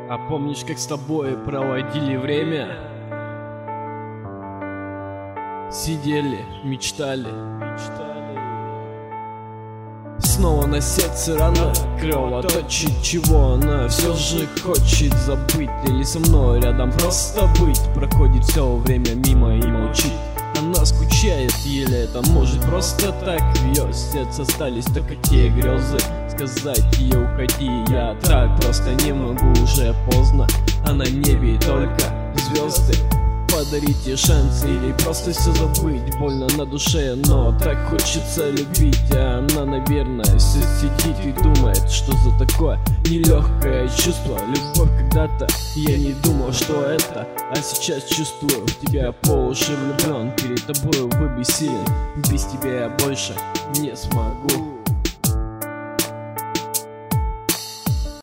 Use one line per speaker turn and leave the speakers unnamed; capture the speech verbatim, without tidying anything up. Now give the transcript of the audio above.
А помнишь, как с тобой проводили время? Сидели, мечтали, мечтали. Снова на сердце рана кровоточит. Чего она все же хочет забыть? Или со мной рядом просто быть? Проходит все время мимо и молчит. Она скучает, еле это может просто так. В ее сердце остались только те грезы. Сказать ей уходи, я так просто не могу, уже поздно. А на небе только звезды. Подарите шанс или просто все забыть. Больно на душе, но так хочется любить. А она, наверное, все сидит и думает, что за такое нелегкое чувство. Любовь когда-то, я не думал, что это, а сейчас чувствую, в тебя по уши влюблен. Перед тобой вы бессилен, без тебя я больше не смогу.